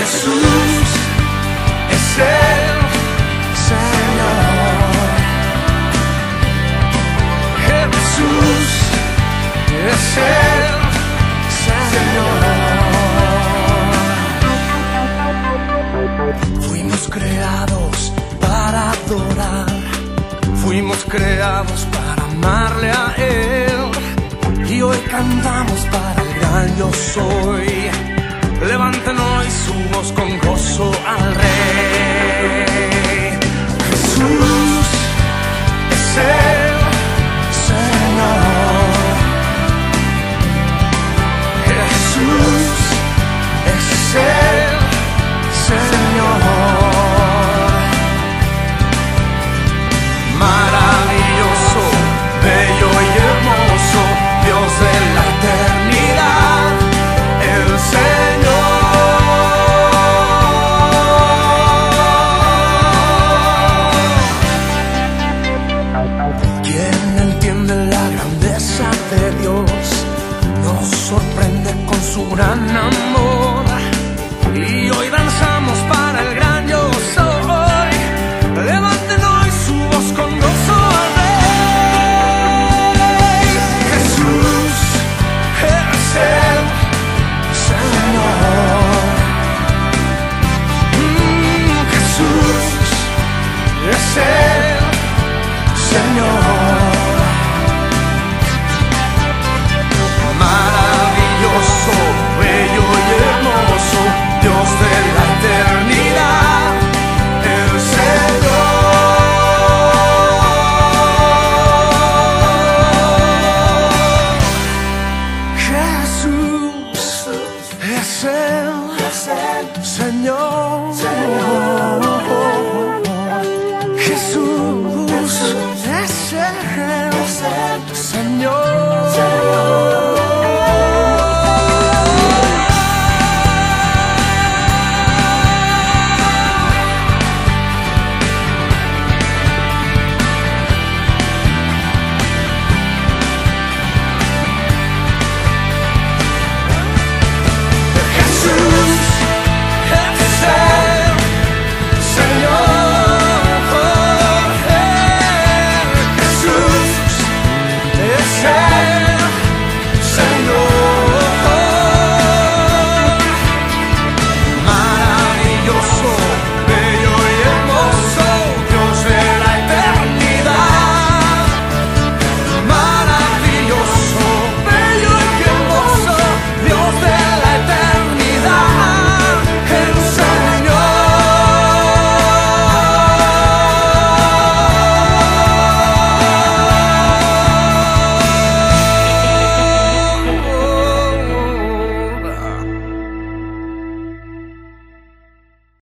Jesús es el Señor. Jesús es el Señor. Fuimos creados para adorar, fuimos creados para amarle a Él, y hoy cantamos para el gran yo soy. Levanten hoy su voz con gozo al Rey. Jesús es el Señor. Jesús es el Señor. Maravilloso, bello y hermoso, Dios de la eternidad, el Señor. Quien entiende la grandeza de Dios nos sorprende con su gran amor, y hoy danzamos para el gran yo soy. Levanten hoy su voz con gozo al Rey. Jesús es el Señor. Jesús es el Señor. Maravilloso, bello y hermoso, Dios de la eternidad, el Señor. Jesús es el Señor. Jesús es el Señor.